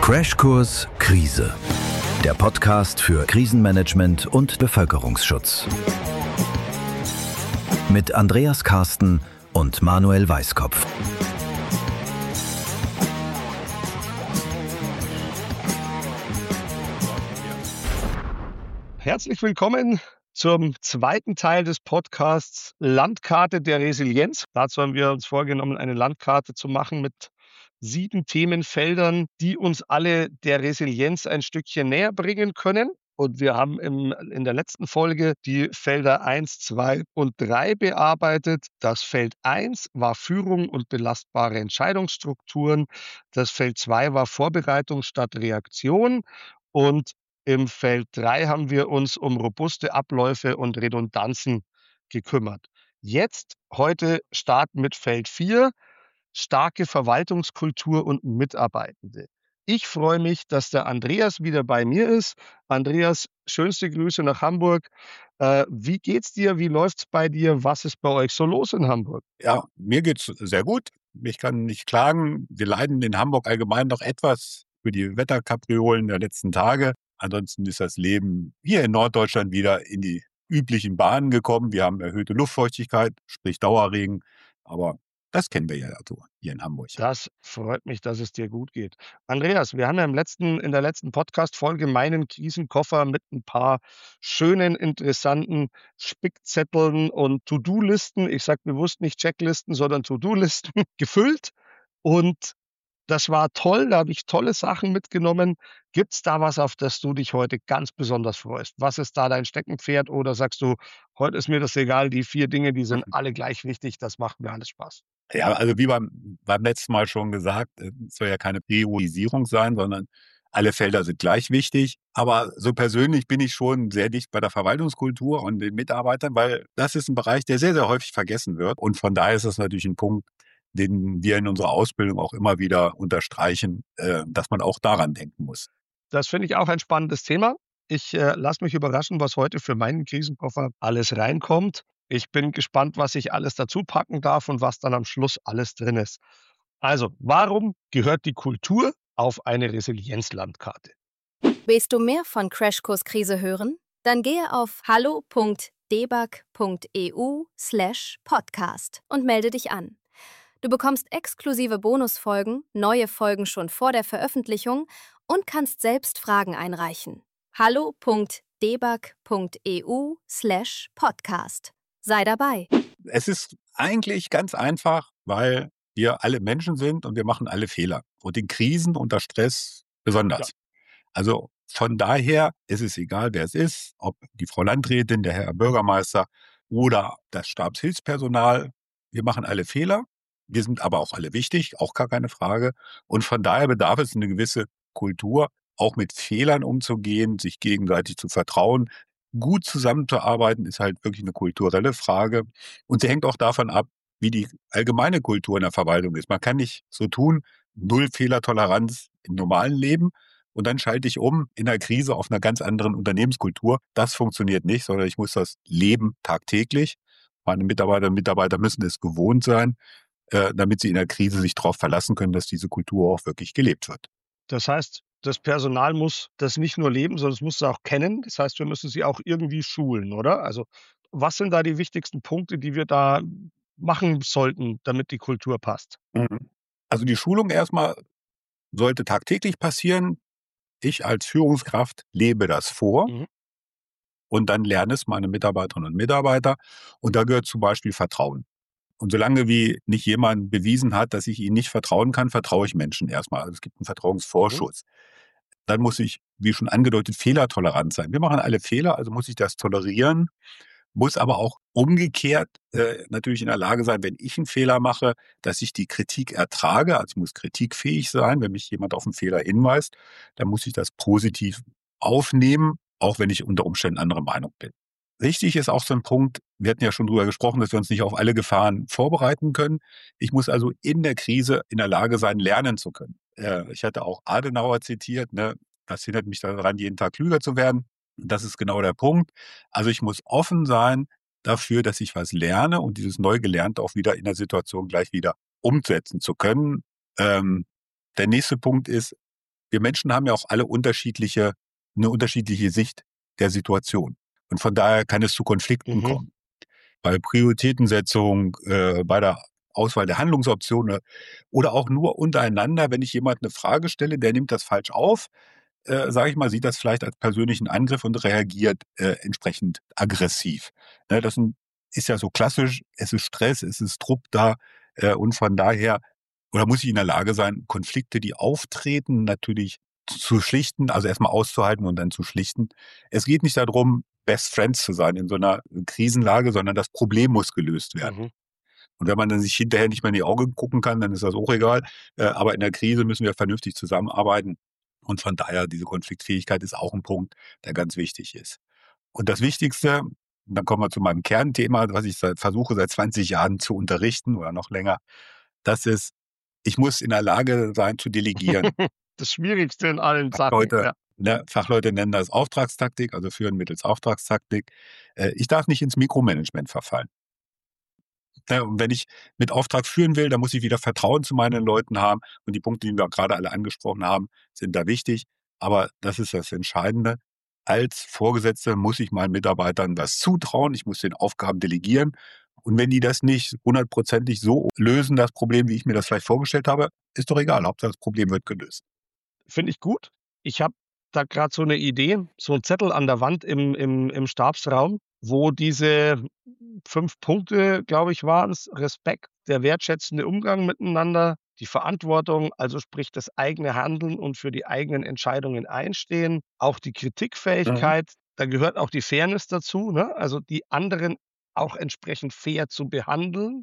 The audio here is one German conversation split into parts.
Crashkurs Krise. Der Podcast für Krisenmanagement und Bevölkerungsschutz. Mit Andreas Karsten und Manuel Weiskopf. Herzlich willkommen zum zweiten Teil des Podcasts Landkarte der Resilienz. Dazu haben wir uns vorgenommen, eine Landkarte zu machen mit 7 Themenfeldern, die uns alle der Resilienz ein Stückchen näher bringen können. Und wir haben in der letzten Folge die Felder 1, 2 und 3 bearbeitet. Das Feld 1 war Führung und belastbare Entscheidungsstrukturen. Das Feld 2 war Vorbereitung statt Reaktion. Und im Feld 3 haben wir uns um robuste Abläufe und Redundanzen gekümmert. Heute starten mit Feld 4, starke Verwaltungskultur und Mitarbeitende. Ich freue mich, dass der Andreas wieder bei mir ist. Andreas, schönste Grüße nach Hamburg. Wie geht's dir? Wie läuft's bei dir? Was ist bei euch so los in Hamburg? Ja, mir geht's sehr gut. Ich kann nicht klagen. Wir leiden in Hamburg allgemein noch etwas für die Wetterkapriolen der letzten Tage. Ansonsten ist das Leben hier in Norddeutschland wieder in die üblichen Bahnen gekommen. Wir haben erhöhte Luftfeuchtigkeit, sprich Dauerregen. Aber das kennen wir ja so hier in Hamburg. Das freut mich, dass es dir gut geht. Andreas, wir haben ja in der letzten Podcast-Folge meinen Krisenkoffer mit ein paar schönen, interessanten Spickzetteln und To-Do-Listen, ich sage bewusst nicht Checklisten, sondern To-Do-Listen gefüllt. Und das war toll, da habe ich tolle Sachen mitgenommen. Gibt's da was, auf das du dich heute ganz besonders freust? Was ist da dein Steckenpferd oder sagst du: „Heute ist mir das egal, die 4 Dinge, die sind alle gleich wichtig, das macht mir alles Spaß?“ Ja, also wie beim letzten Mal schon gesagt, es soll ja keine Priorisierung sein, sondern alle Felder sind gleich wichtig. Aber so persönlich bin ich schon sehr dicht bei der Verwaltungskultur und den Mitarbeitern, weil das ist ein Bereich, der sehr, sehr häufig vergessen wird. Und von daher ist das natürlich ein Punkt, den wir in unserer Ausbildung auch immer wieder unterstreichen, dass man auch daran denken muss. Das finde ich auch ein spannendes Thema. Ich lasse mich überraschen, was heute für meinen Krisenkoffer alles reinkommt. Ich bin gespannt, was ich alles dazu packen darf und was dann am Schluss alles drin ist. Also, warum gehört die Kultur auf eine Resilienzlandkarte? Willst du mehr von Crashkurs Krise hören? Dann gehe auf hallo.debug.eu/podcast und melde dich an. Du bekommst exklusive Bonusfolgen, neue Folgen schon vor der Veröffentlichung und kannst selbst Fragen einreichen. hallo.debug.eu/podcast. Sei dabei. Es ist eigentlich ganz einfach, weil wir alle Menschen sind und wir machen alle Fehler. Und in Krisen unter Stress besonders. Ja. Also von daher ist es egal, wer es ist, ob die Frau Landrätin, der Herr Bürgermeister oder das Stabshilfspersonal. Wir machen alle Fehler. Wir sind aber auch alle wichtig, auch gar keine Frage. Und von daher bedarf es eine gewisse Kultur, auch mit Fehlern umzugehen, sich gegenseitig zu vertrauen. Gut zusammenzuarbeiten ist halt wirklich eine kulturelle Frage. Und sie hängt auch davon ab, wie die allgemeine Kultur in der Verwaltung ist. Man kann nicht so tun, null Fehlertoleranz im normalen Leben und dann schalte ich um in der Krise auf einer ganz anderen Unternehmenskultur. Das funktioniert nicht, sondern ich muss das leben tagtäglich. Meine Mitarbeiterinnen und Mitarbeiter müssen es gewohnt sein, damit sie in der Krise sich darauf verlassen können, dass diese Kultur auch wirklich gelebt wird. Das heißt, das Personal muss das nicht nur leben, sondern es muss es auch kennen. Das heißt, wir müssen sie auch irgendwie schulen, oder? Also, was sind da die wichtigsten Punkte, die wir da machen sollten, damit die Kultur passt? Mhm. Also die Schulung erstmal sollte tagtäglich passieren. Ich als Führungskraft lebe das vor Mhm. und dann lernen es meine Mitarbeiterinnen und Mitarbeiter. Und da gehört zum Beispiel Vertrauen. Und solange wie nicht jemand bewiesen hat, dass ich ihnen nicht vertrauen kann, vertraue ich Menschen erstmal. Also es gibt einen Mhm. Vertrauensvorschuss. Dann muss ich, wie schon angedeutet, fehlertolerant sein. Wir machen alle Fehler, also muss ich das tolerieren, muss aber auch umgekehrt natürlich in der Lage sein, wenn ich einen Fehler mache, dass ich die Kritik ertrage. Also ich muss kritikfähig sein. Wenn mich jemand auf einen Fehler hinweist, dann muss ich das positiv aufnehmen, auch wenn ich unter Umständen anderer Meinung bin. Wichtig ist auch so ein Punkt, wir hatten ja schon drüber gesprochen, dass wir uns nicht auf alle Gefahren vorbereiten können. Ich muss also in der Krise in der Lage sein, lernen zu können. Ich hatte auch Adenauer zitiert, ne? Das hindert mich daran, jeden Tag klüger zu werden. Das ist genau der Punkt. Also ich muss offen sein dafür, dass ich was lerne und dieses neu Gelernte auch wieder in der Situation gleich wieder umsetzen zu können. Der nächste Punkt ist, wir Menschen haben ja auch alle eine unterschiedliche Sicht der Situation. Und von daher kann es zu Konflikten Mhm. kommen. Bei Prioritätensetzung, bei der Auswahl der Handlungsoptionen oder auch nur untereinander, wenn ich jemand eine Frage stelle, der nimmt das falsch auf, sage ich mal, sieht das vielleicht als persönlichen Angriff und reagiert entsprechend aggressiv. Ne, ist ja so klassisch, es ist Stress, es ist Druck da und von daher, oder muss ich in der Lage sein, Konflikte, die auftreten, natürlich zu schlichten, also erstmal auszuhalten und dann zu schlichten. Es geht nicht darum, Best Friends zu sein in so einer Krisenlage, sondern das Problem muss gelöst werden. Mhm. Und wenn man dann sich hinterher nicht mehr in die Augen gucken kann, dann ist das auch egal. Aber in der Krise müssen wir vernünftig zusammenarbeiten. Und von daher, diese Konfliktfähigkeit ist auch ein Punkt, der ganz wichtig ist. Und das Wichtigste, und dann kommen wir zu meinem Kernthema, was ich versuche seit 20 Jahren zu unterrichten oder noch länger, das ist, ich muss in der Lage sein zu delegieren. Das Schwierigste in allen Sachen, Fachleute, ja. Fachleute nennen das Auftragstaktik, also führen mittels Auftragstaktik. Ich darf nicht ins Mikromanagement verfallen. Ne, und wenn ich mit Auftrag führen will, dann muss ich wieder Vertrauen zu meinen Leuten haben. Und die Punkte, die wir gerade alle angesprochen haben, sind da wichtig. Aber das ist das Entscheidende. Als Vorgesetzter muss ich meinen Mitarbeitern was zutrauen. Ich muss den Aufgaben delegieren. Und wenn die das nicht hundertprozentig so lösen, das Problem, wie ich mir das vielleicht vorgestellt habe, ist doch egal. Hauptsache das Problem wird gelöst. Finde ich gut. Ich habe da gerade so eine Idee, so ein Zettel an der Wand im Stabsraum, wo diese 5 Punkte, glaube ich, waren's: Respekt, der wertschätzende Umgang miteinander, die Verantwortung, also sprich das eigene Handeln und für die eigenen Entscheidungen einstehen, auch die Mhm. Kritikfähigkeit, da gehört auch die Fairness dazu, ne? Also, die anderen auch entsprechend fair zu behandeln,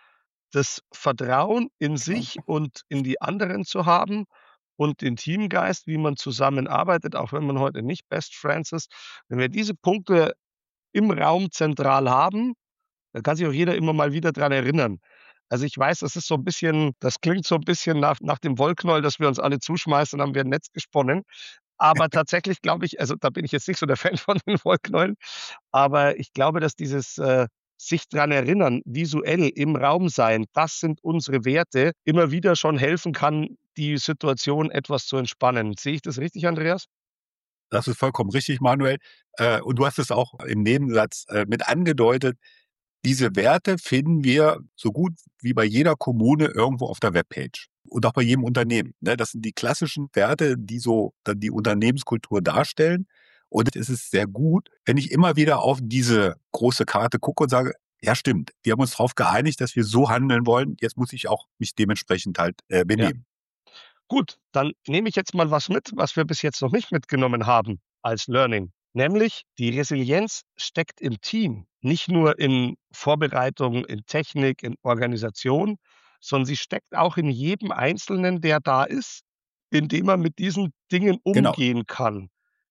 das Vertrauen in sich und in die anderen zu haben und den Teamgeist, wie man zusammenarbeitet, auch wenn man heute nicht Best Friends ist. Wenn wir diese Punkte im Raum zentral haben, dann kann sich auch jeder immer mal wieder dran erinnern. Also, ich weiß, das ist so 'n bisschen, das klingt so 'n bisschen nach dem Wollknäuel, das wir uns alle zuschmeißen, dann haben wir 'n Netz gesponnen. Aber tatsächlich glaube ich, also, da bin ich jetzt nicht so der Fan von den Wollknäueln, aber ich glaube, dass dieses, sich dran erinnern, visuell im Raum sein, das sind unsere Werte, immer wieder schon helfen kann, die Situation etwas zu entspannen. Sehe ich das richtig, Andreas? Das ist vollkommen richtig, Manuel. Und du hast es auch im Nebensatz mit angedeutet. Diese Werte finden wir so gut wie bei jeder Kommune irgendwo auf der Webpage und auch bei jedem Unternehmen. Ne? Das sind die klassischen Werte, die so dann die Unternehmenskultur darstellen. Und es ist sehr gut, wenn ich immer wieder auf diese große Karte gucke und sage, ja stimmt, wir haben uns darauf geeinigt, dass wir so handeln wollen. Jetzt muss ich auch mich dementsprechend halt Ja. benehmen. Gut, dann nehme ich jetzt mal was mit, was wir bis jetzt noch nicht mitgenommen haben als Learning. Nämlich die Resilienz steckt im Team, nicht nur in Vorbereitung, in Technik, in Organisation, sondern sie steckt auch in jedem Einzelnen, der da ist, indem er mit diesen Dingen Genau. umgehen kann.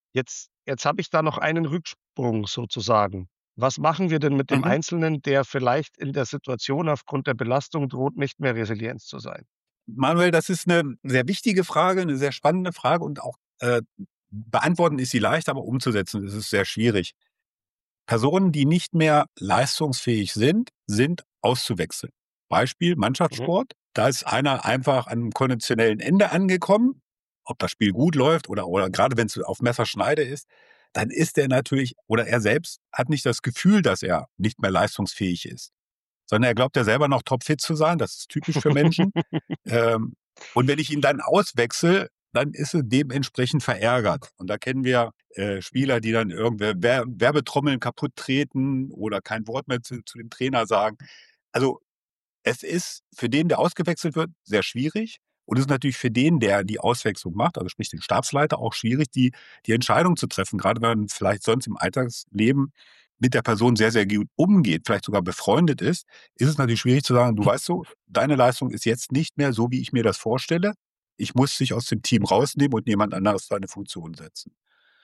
Jetzt habe ich da noch einen Rücksprung sozusagen. Was machen wir denn mit dem Mhm. Einzelnen, der vielleicht in der Situation aufgrund der Belastung droht, nicht mehr resilient zu sein? Manuel, das ist eine sehr wichtige Frage, eine sehr spannende Frage und auch beantworten ist sie leicht, aber umzusetzen ist es sehr schwierig. Personen, die nicht mehr leistungsfähig sind, sind auszuwechseln. Beispiel Mhm. Mannschaftssport. Da ist einer einfach an einem konditionellen Ende angekommen. Ob das Spiel gut läuft oder gerade wenn es auf Messerschneide ist, dann ist er natürlich oder er selbst hat nicht das Gefühl, dass er nicht mehr leistungsfähig ist, sondern er glaubt ja selber noch topfit zu sein. Das ist typisch für Menschen. Ähm, und wenn ich ihn dann auswechsle, dann ist er dementsprechend verärgert. Und da kennen wir Spieler, die dann irgendwer Werbetrommeln kaputt treten oder kein Wort mehr zu dem Trainer sagen. Also es ist für den, der ausgewechselt wird, sehr schwierig. Und es ist natürlich für den, der die Auswechslung macht, also sprich den Stabsleiter, auch schwierig, die Entscheidung zu treffen. Gerade wenn man vielleicht sonst im Alltagsleben mit der Person sehr, sehr gut umgeht, vielleicht sogar befreundet ist es natürlich schwierig zu sagen, du weißt so, deine Leistung ist jetzt nicht mehr so, wie ich mir das vorstelle. Ich muss dich aus dem Team rausnehmen und jemand anderes seine Funktion setzen.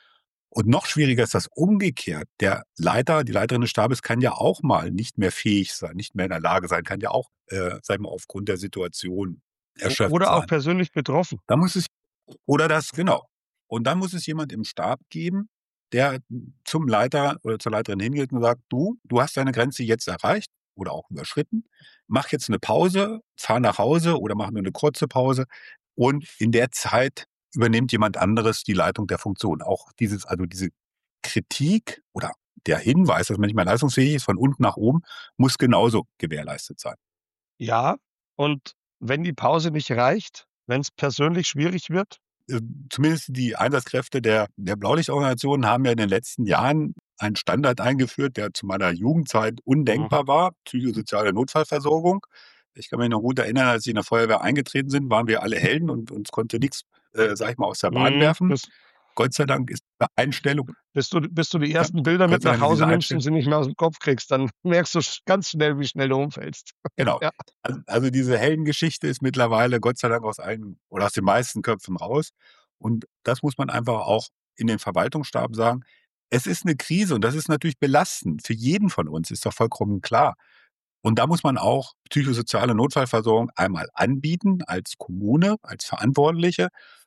Und noch schwieriger ist das umgekehrt. Der Leiter, die Leiterin des Stabes kann ja auch mal nicht mehr fähig sein, nicht mehr in der Lage sein, kann ja auch, sagen wir, aufgrund der Situation erschöpft Oder auch sein. persönlich betroffen. Da muss es oder das genau. Und dann muss es jemand im Stab geben, der zum Leiter oder zur Leiterin hingeht und sagt: „Du hast deine Grenze jetzt erreicht oder auch überschritten. Mach jetzt eine Pause, fahr nach Hause oder mach nur eine kurze Pause und in der Zeit übernimmt jemand anderes die Leitung der Funktion. Auch diese Kritik oder der Hinweis, dass man nicht mehr leistungsfähig ist, von unten nach oben, muss genauso gewährleistet sein. Ja, und wenn die Pause nicht reicht, wenn es persönlich schwierig wird? Zumindest die Einsatzkräfte der Blaulichtorganisationen haben ja in den letzten Jahren einen Standard eingeführt, der zu meiner Jugendzeit undenkbar war, psychosoziale Notfallversorgung. Ich kann mich noch gut erinnern, als ich in der Feuerwehr eingetreten sind, waren wir alle Helden und uns konnte nichts, sage ich mal, aus der Bahn werfen. Bis Gott sei Dank ist diese Einstellung bis du die ja, ersten Bilder Gott mit sei nach Dank ist Hause diese nimmst und Einstellung sie nicht mehr aus dem Kopf kriegst, dann merkst du ganz schnell, wie schnell du umfällst. genau. Ja. Also diese Heldengeschichte ist mittlerweile Gott sei Dank aus den meisten Köpfen raus. Und das muss man einfach auch in den Verwaltungsstaben sagen. Es ist eine Krise und das ist natürlich belastend für jeden von uns, ist doch vollkommen klar. Und da muss man auch psychosoziale Notfallversorgung einmal anbieten als Kommune, als Verantwortliche.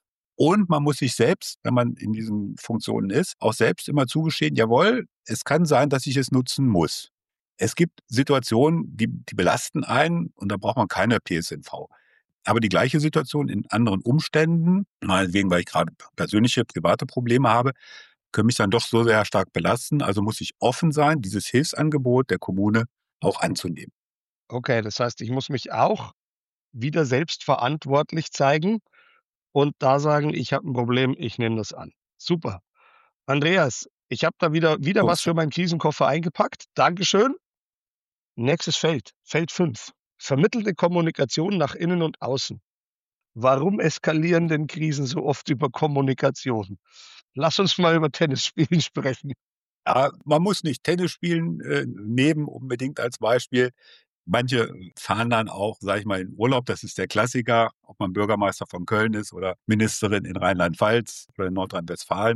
Und man muss sich selbst, wenn man in diesen Funktionen ist, auch selbst immer zugestehen, jawohl, es kann sein, dass ich es nutzen muss. Es gibt Situationen, die belasten einen und da braucht man keine PSNV. Aber die gleiche Situation in anderen Umständen, meinetwegen, weil ich gerade persönliche, private Probleme habe, können mich dann doch so sehr stark belasten. Also muss ich offen sein, dieses Hilfsangebot der Kommune auch anzunehmen. Okay, das heißt, ich muss mich auch wieder selbstverantwortlich zeigen und da sagen: „Ich habe 'n Problem, ich nehme das an.“ Super. Andreas, ich habe da wieder So was ist das. für meinen Krisenkoffer eingepackt. Dankeschön. Nächstes Feld, Feld 5. Vermittelte Kommunikation nach innen und außen. Warum eskalieren denn Krisen so oft über Kommunikation? Lass uns mal über Tennisspielen sprechen. Ja, man muss nicht Tennis spielen nehmen unbedingt als Beispiel. Manche fahren dann auch, sage ich mal, in Urlaub. Das ist der Klassiker, ob man Bürgermeister von Köln ist oder Ministerin in Rheinland-Pfalz oder in Nordrhein-Westfalen.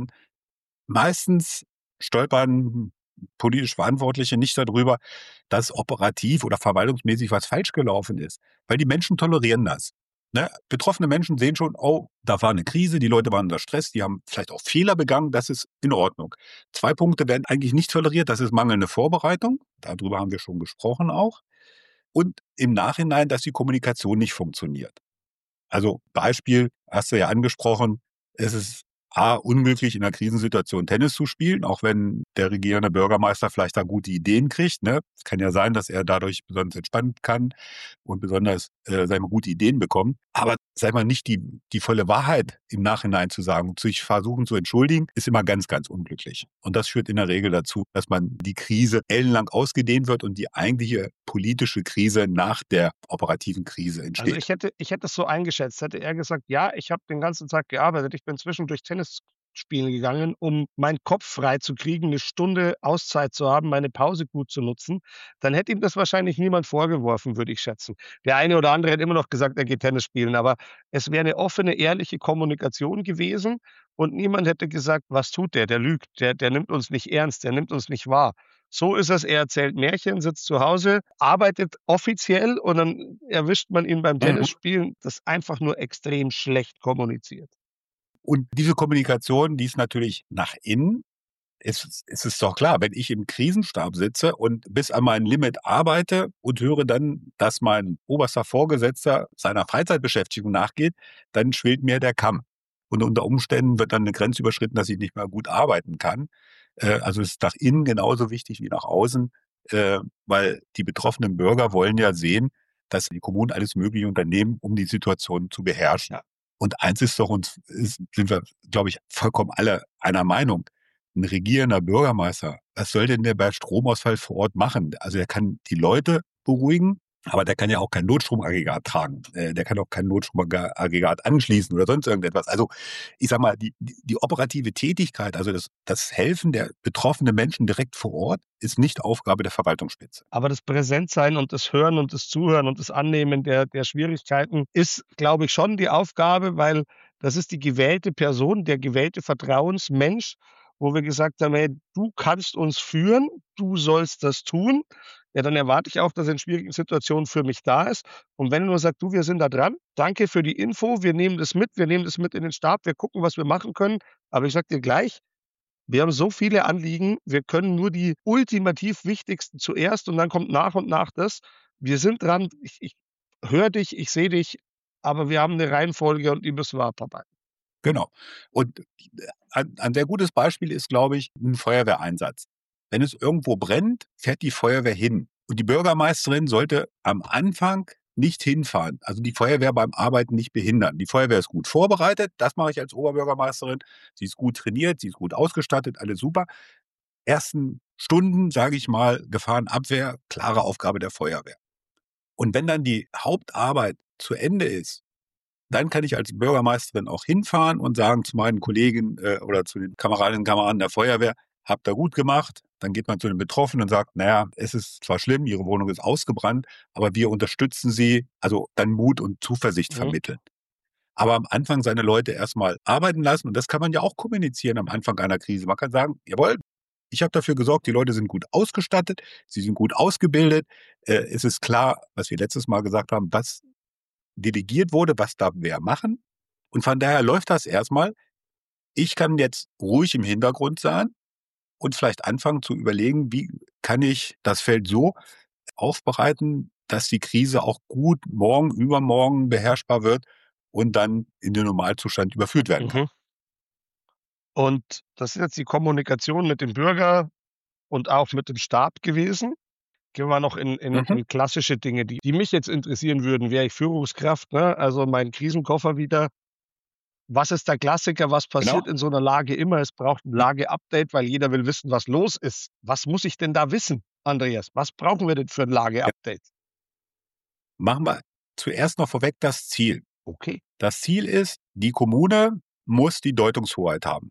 Meistens stolpern politisch Verantwortliche nicht darüber, dass operativ oder verwaltungsmäßig was falsch gelaufen ist, weil die Menschen tolerieren das. Ne? Betroffene Menschen sehen schon, oh, da war eine Krise, die Leute waren unter Stress, die haben vielleicht auch Fehler begangen, das ist in Ordnung. 2 Punkte werden eigentlich nicht toleriert, das ist mangelnde Vorbereitung, darüber haben wir schon gesprochen auch, und im Nachhinein, dass die Kommunikation nicht funktioniert. Also Beispiel, hast du ja angesprochen, es ist A, unmöglich in einer Krisensituation Tennis zu spielen, auch wenn der regierende Bürgermeister vielleicht da gute Ideen kriegt. Ne? Es kann ja sein, dass er dadurch besonders entspannen kann und besonders sag ich mal, gute Ideen bekommt. Aber sag ich mal, nicht die volle Wahrheit im Nachhinein zu sagen, sich versuchen zu entschuldigen, ist immer ganz, ganz unglücklich. Und das führt in der Regel dazu, dass man die Krise ellenlang ausgedehnt wird und die eigentliche politische Krise nach der operativen Krise Also, entsteht. ich hätte es so eingeschätzt. Hätte er gesagt: „Ja, ich habe den ganzen Tag gearbeitet. Ich bin zwischendurch Tennis spielen gegangen, um meinen Kopf freizukriegen, 'ne Stunde Auszeit zu haben, meine Pause gut zu nutzen“, dann hätte ihm das wahrscheinlich niemand vorgeworfen, würde ich schätzen. Der eine oder andere hätte immer noch gesagt, er geht Tennis spielen, aber es wäre 'ne offene, ehrliche Kommunikation gewesen und niemand hätte gesagt: „Was tut der? Der lügt. Der nimmt uns nicht ernst, der nimmt uns nicht wahr.“ So ist es, er erzählt Märchen, sitzt zu Hause, arbeitet offiziell und dann erwischt man ihn beim Mhm. Tennisspielen, das einfach nur extrem schlecht kommuniziert. Und diese Kommunikation, die ist natürlich nach innen. Es ist doch klar, wenn ich im Krisenstab sitze und bis an mein Limit arbeite und höre dann, dass mein oberster Vorgesetzter seiner Freizeitbeschäftigung nachgeht, dann schwillt mir der Kamm. Und unter Umständen wird dann eine Grenze überschritten, dass ich nicht mehr gut arbeiten kann. Also es ist nach innen genauso wichtig wie nach außen, weil die betroffenen Bürger wollen ja sehen, dass die Kommunen alles Mögliche unternehmen, um die Situation zu beherrschen. Ja. Und eins sind wir, glaube ich, vollkommen alle einer Meinung. Ein regierender Bürgermeister, was soll denn der bei Stromausfall vor Ort machen? Also, er kann die Leute beruhigen, aber der kann ja auch kein Notstromaggregat tragen. Der kann auch kein Notstromaggregat anschließen oder sonst irgendetwas. Also, ich sage mal, die operative Tätigkeit, also das Helfen der betroffenen Menschen direkt vor Ort, ist nicht Aufgabe der Verwaltungsspitze. Aber das Präsentsein und das Hören und das Zuhören und das Annehmen der Schwierigkeiten ist, glaube ich, schon die Aufgabe, weil das ist die gewählte Person, der gewählte Vertrauensmensch, wo wir gesagt haben: „Hey, du kannst uns führen, du sollst das tun.“ Ja, dann erwarte ich auch, dass er in schwierigen Situationen für mich da ist. Und wenn er nur sagt: „Du, wir sind da dran. Danke für die Info. Wir nehmen das mit in den Stab. Wir gucken, was wir machen können. Aber ich sage dir gleich, wir haben so viele Anliegen, wir können nur die ultimativ wichtigsten zuerst und dann kommt nach und nach das. Wir sind dran, ich höre dich, ich sehe dich, aber wir haben 'ne Reihenfolge und die müssen wir abarbeiten. Genau. Und ein sehr gutes Beispiel ist, glaube ich, ein Feuerwehreinsatz. Wenn es irgendwo brennt, fährt die Feuerwehr hin. Und die Bürgermeisterin sollte am Anfang nicht hinfahren, also die Feuerwehr beim Arbeiten nicht behindern. Die Feuerwehr ist gut vorbereitet, das mache ich als Oberbürgermeisterin. Sie ist gut trainiert, sie ist gut ausgestattet, alles super. Ersten Stunden, sage ich mal, Gefahrenabwehr, klare Aufgabe der Feuerwehr. Und wenn dann die Hauptarbeit zu Ende ist, dann kann ich als Bürgermeisterin auch hinfahren und sagen zu meinen Kollegen oder zu den Kameradinnen und Kameraden der Feuerwehr, habt ihr gut gemacht. Dann geht man zu den Betroffenen und sagt, naja, es ist zwar schlimm, Ihre Wohnung ist ausgebrannt, aber wir unterstützen Sie, also dann Mut und Zuversicht Mhm. vermitteln. Aber am Anfang seine Leute erstmal arbeiten lassen und das kann man ja auch kommunizieren am Anfang einer Krise. Man kann sagen, jawohl, ich habe dafür gesorgt, die Leute sind gut ausgestattet, sie sind gut ausgebildet. Es ist klar, was wir letztes Mal gesagt haben, was delegiert wurde, was darf wer machen. Und von daher läuft das erstmal. Ich kann jetzt ruhig im Hintergrund sein und vielleicht anfangen zu überlegen, wie kann ich das Feld so aufbereiten, dass die Krise auch gut morgen, übermorgen beherrschbar wird und dann in den Normalzustand überführt werden kann. Mhm. Und das ist jetzt die Kommunikation mit dem Bürger und auch mit dem Stab gewesen. Gehen wir noch Mhm, in klassische Dinge, die mich jetzt interessieren würden. Wäre ich Führungskraft, ne? Also, mein Krisenkoffer wieder. Was ist der Klassiker? Was genau. passiert in so einer Lage immer? Es braucht 'n Lageupdate, weil jeder will wissen, was los ist. Was muss ich denn da wissen, Andreas? Was brauchen wir denn für 'n Ja. Lageupdate? Machen wir zuerst noch vorweg das Ziel. Okay. Das Ziel ist, die Kommune muss die Deutungshoheit haben.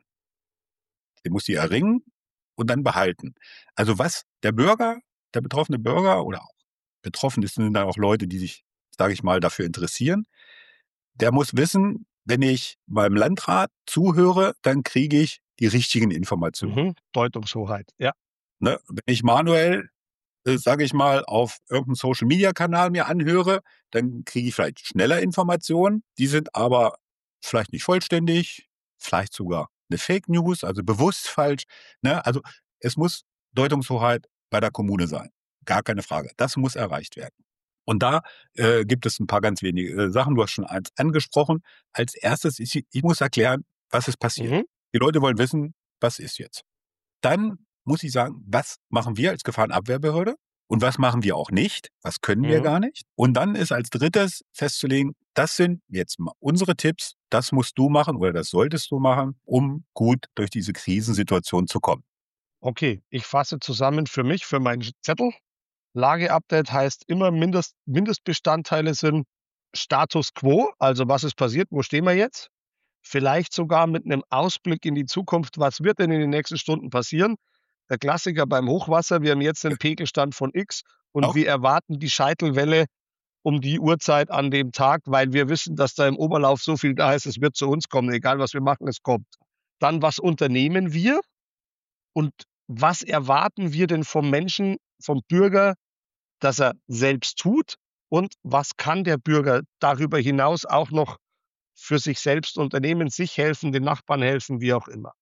Sie muss sie erringen und dann behalten. Also was der Bürger, der betroffene Bürger oder auch betroffen sind dann auch Leute, die sich, sage ich mal, dafür interessieren, der muss wissen, wenn ich beim Landrat zuhöre, dann kriege ich die richtigen Informationen. Mhm. Deutungshoheit, ja. Ne? Wenn ich manuell, sage ich mal, auf irgendeinem Social-Media-Kanal mir anhöre, dann kriege ich vielleicht schneller Informationen. Die sind aber vielleicht nicht vollständig, vielleicht sogar eine Fake News, also bewusst falsch. Ne? Also es muss Deutungshoheit bei der Kommune sein. Gar keine Frage. Das muss erreicht werden. Und da gibt es ein paar ganz wenige Sachen. Du hast schon eins angesprochen. Als erstes, ich muss erklären, was ist passiert. Mhm. Die Leute wollen wissen, was ist jetzt. Dann muss ich sagen, was machen wir als Gefahrenabwehrbehörde und was machen wir auch nicht? Was können wir Mhm. gar nicht? Und dann ist als drittes festzulegen, das sind jetzt mal unsere Tipps, das musst du machen oder das solltest du machen, um gut durch diese Krisensituation zu kommen. Okay, ich fasse zusammen für mich, für meinen Zettel. Lageupdate heißt immer Mindestbestandteile sind Status quo, also was ist passiert, wo stehen wir jetzt? Vielleicht sogar mit 'nem Ausblick in die Zukunft, was wird denn in den nächsten Stunden passieren? Der Klassiker beim Hochwasser, wir haben jetzt 'nen Pegelstand von X und Auch wir erwarten die Scheitelwelle um die Uhrzeit an dem Tag, weil wir wissen, dass da im Oberlauf so viel da ist, es wird zu uns kommen, egal was wir machen, es kommt. Dann, was unternehmen wir und was erwarten wir denn vom Menschen, vom Bürger, dass er selbst tut und was kann der Bürger darüber hinaus auch noch für sich selbst unternehmen, sich helfen, den Nachbarn helfen, wie auch immer.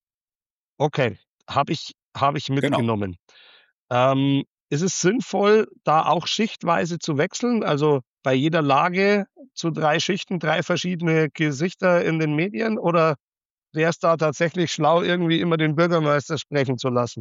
Okay, habe ich genau. mitgenommen. Ist es sinnvoll, da auch schichtweise zu wechseln? Also, bei jeder Lage zu 3 Schichten, 3 verschiedene Gesichter in den Medien oder wäre es da tatsächlich schlau, irgendwie immer den Bürgermeister sprechen zu lassen?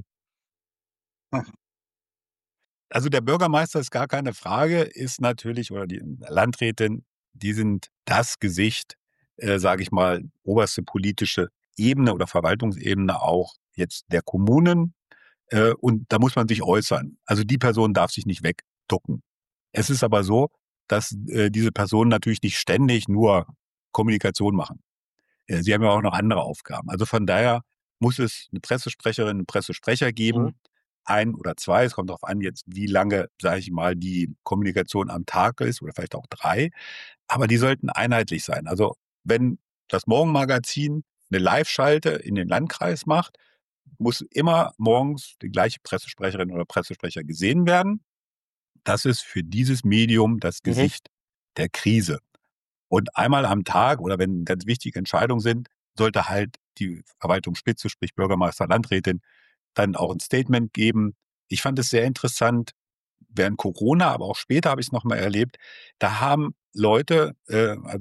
Also der Bürgermeister ist gar keine Frage, ist natürlich oder die Landrätin, die sind das Gesicht, sage ich mal, oberste politische Ebene oder Verwaltungsebene auch jetzt der Kommunen. Und da muss man sich äußern. Also die Person darf sich nicht wegducken. Es ist aber so, dass diese Personen natürlich nicht ständig nur Kommunikation machen. Sie haben ja auch noch andere Aufgaben. Also von daher muss es eine Pressesprecherin, einen Pressesprecher Mhm, geben, ein oder zwei. Es kommt darauf an jetzt, wie lange, sage ich mal, die Kommunikation am Tag ist oder vielleicht auch 3. Aber die sollten einheitlich sein. Also wenn das Morgenmagazin eine Live-Schalte in den Landkreis macht, muss immer morgens die gleiche Pressesprecherin oder Pressesprecher gesehen werden. Das ist für dieses Medium das mhm, Gesicht der Krise. Und einmal am Tag oder wenn ganz wichtige Entscheidungen sind, sollte halt die Verwaltungsspitze, sprich Bürgermeister, Landrätin, dann auch ein Statement geben. Ich fand es sehr interessant, während Corona, aber auch später habe ich es noch mal erlebt, da haben Leute, also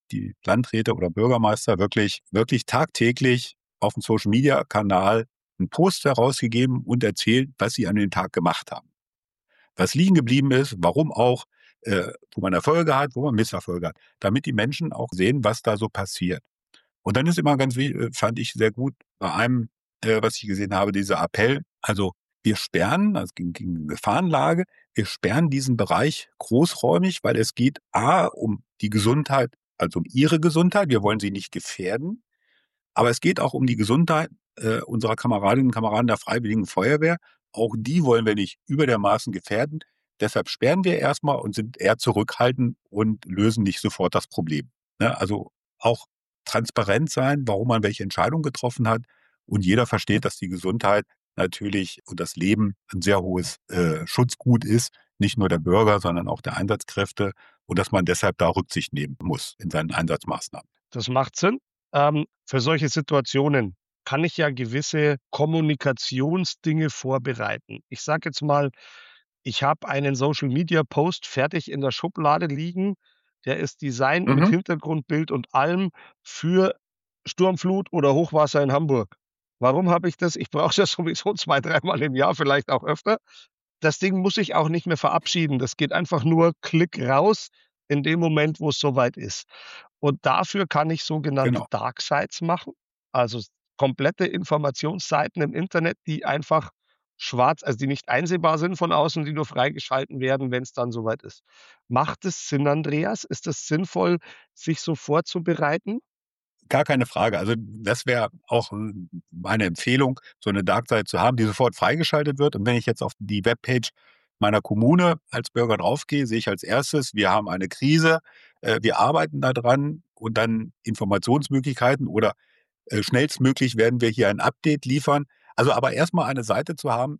die Landräte oder Bürgermeister wirklich tagtäglich auf dem Social-Media-Kanal einen Post herausgegeben und erzählt, was sie an dem Tag gemacht haben. Was liegen geblieben ist, warum auch, wo man Erfolge hat, wo man Misserfolge hat, damit die Menschen auch sehen, was da so passiert. Und dann ist immer ganz wichtig, fand ich sehr gut, bei einem, was ich gesehen habe, dieser Appell, also wir sperren, also gegen Gefahrenlage, wir sperren diesen Bereich großräumig, weil es geht um die Gesundheit, also um ihre Gesundheit, wir wollen sie nicht gefährden, aber es geht auch um die Gesundheit unserer Kameradinnen und Kameraden der Freiwilligen Feuerwehr. Auch die wollen wir nicht über der Maßen gefährden. Deshalb sperren wir erstmal und sind eher zurückhaltend und lösen nicht sofort das Problem. Ne? Also auch transparent sein, warum man welche Entscheidung getroffen hat. Und jeder versteht, dass die Gesundheit natürlich und das Leben ein sehr hohes Schutzgut ist. Nicht nur der Bürger, sondern auch der Einsatzkräfte. Und dass man deshalb da Rücksicht nehmen muss in seinen Einsatzmaßnahmen. Das macht Sinn. Für solche Situationen kann ich ja gewisse Kommunikationsdinge vorbereiten. Ich sage jetzt mal, ich habe einen Social-Media-Post fertig in der Schublade liegen. Der ist designt mit Hintergrundbild und allem für Sturmflut oder Hochwasser in Hamburg. Warum habe ich das? Ich brauche das sowieso 2, 3-mal im Jahr, vielleicht auch öfter. Das Ding muss ich auch nicht mehr verabschieden. Das geht einfach nur Klick raus in dem Moment, wo es soweit ist. Und dafür kann ich sogenannte Genau. Dark Sites machen, also komplette Informationsseiten im Internet, die einfach schwarz, also die nicht einsehbar sind von außen, die nur freigeschalten werden, wenn es dann soweit ist. Macht es Sinn, Andreas? Ist es sinnvoll, sich so vorzubereiten? Gar keine Frage. Also das wäre auch meine Empfehlung, so eine Darkseite zu haben, die sofort freigeschaltet wird. Und wenn ich jetzt auf die Webpage meiner Kommune als Bürger draufgehe, sehe ich als erstes, wir haben eine Krise, wir arbeiten da dran und dann Informationsmöglichkeiten oder schnellstmöglich werden wir hier ein Update liefern. Also aber erstmal eine Seite zu haben,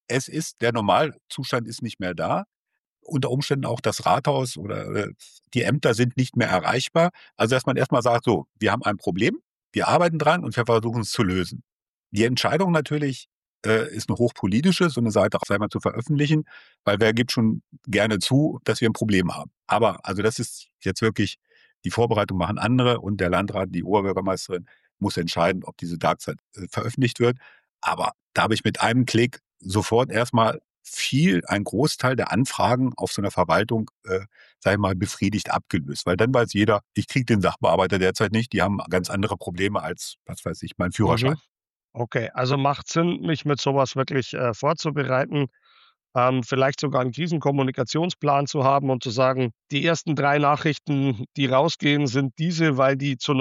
der Normalzustand ist nicht mehr da. Unter Umständen auch das Rathaus oder die Ämter sind nicht mehr erreichbar. Also dass man erstmal sagt, so, wir haben ein Problem, wir arbeiten dran und wir versuchen es zu lösen. Die Entscheidung natürlich ist eine hochpolitische, so eine Seite auch einmal zu veröffentlichen, weil wer gibt schon gerne zu, dass wir ein Problem haben. Aber also das ist jetzt wirklich, die Vorbereitung machen andere und der Landrat, die Oberbürgermeisterin muss entscheiden, ob diese Darkseite veröffentlicht wird. Aber da habe ich mit einem Klick sofort erstmal ein Großteil der Anfragen auf so einer Verwaltung, sag ich mal, befriedigt abgelöst. Weil dann weiß jeder, ich kriege den Sachbearbeiter derzeit nicht, die haben ganz andere Probleme als, was weiß ich, mein Führerschein. Okay, also macht Sinn, mich mit sowas wirklich vorzubereiten, vielleicht sogar einen Krisenkommunikationsplan zu haben und zu sagen, die ersten 3 Nachrichten, die rausgehen, sind diese, weil die zu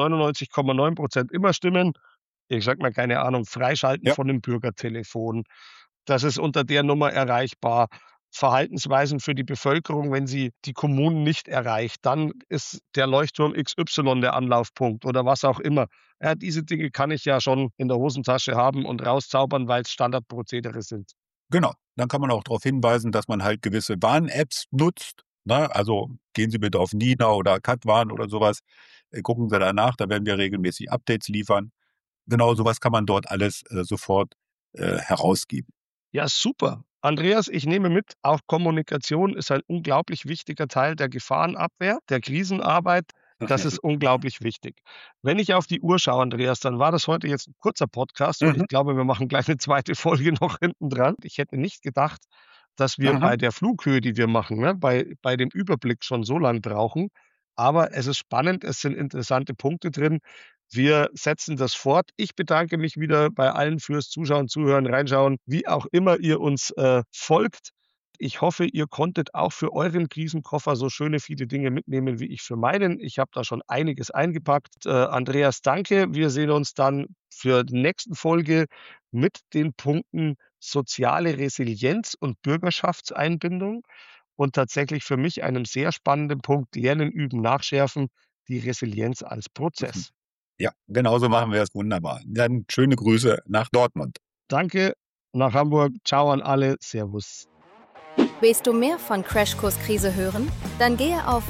99,9% immer stimmen. Ich sage mal, keine Ahnung, Freischalten Ja. von dem Bürgertelefon. Das ist unter der Nummer erreichbar. Verhaltensweisen für die Bevölkerung, wenn sie die Kommunen nicht erreicht, dann ist der Leuchtturm XY der Anlaufpunkt oder was auch immer. Ja, diese Dinge kann ich ja schon in der Hosentasche haben und rauszaubern, weil es Standardprozedere sind. Genau. Dann kann man auch darauf hinweisen, dass man halt gewisse Warn-Apps nutzt. Ne? Also gehen Sie bitte auf Nina oder Katwarn oder sowas. Gucken Sie danach, da werden wir regelmäßig Updates liefern. Genau, sowas kann man dort alles sofort herausgeben. Ja, super. Andreas, ich nehme mit, auch Kommunikation ist ein unglaublich wichtiger Teil der Gefahrenabwehr, der Krisenarbeit. Das ist unglaublich wichtig. Wenn ich auf die Uhr schaue, Andreas, dann war das heute jetzt ein kurzer Podcast und ich glaube, wir machen gleich eine zweite Folge noch hinten dran. Ich hätte nicht gedacht, dass wir bei der Flughöhe, die wir machen, ne, bei dem Überblick schon so lang brauchen. Aber es ist spannend, es sind interessante Punkte drin. Wir setzen das fort. Ich bedanke mich wieder bei allen fürs Zuschauen, Zuhören, Reinschauen, wie auch immer ihr uns folgt. Ich hoffe, ihr konntet auch für euren Krisenkoffer so schöne viele Dinge mitnehmen wie ich für meinen. Ich habe da schon einiges eingepackt. Andreas, danke. Wir sehen uns dann für die nächsten Folge mit den Punkten soziale Resilienz und Bürgerschaftseinbindung und tatsächlich für mich einem sehr spannenden Punkt Lernen, Üben, Nachschärfen, die Resilienz als Prozess. Ja, genauso machen wir es wunderbar. Dann schöne Grüße nach Dortmund. Danke nach Hamburg. Ciao an alle. Servus. Willst du mehr von Crashkurs Krise hören? Dann gehe auf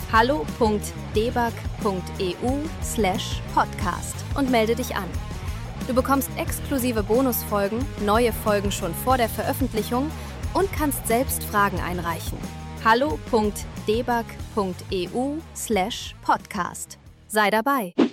hallo.debug.eu/podcast und melde dich an. Du bekommst exklusive Bonusfolgen, neue Folgen schon vor der Veröffentlichung und kannst selbst Fragen einreichen. hallo.debug.eu/podcast Sei dabei.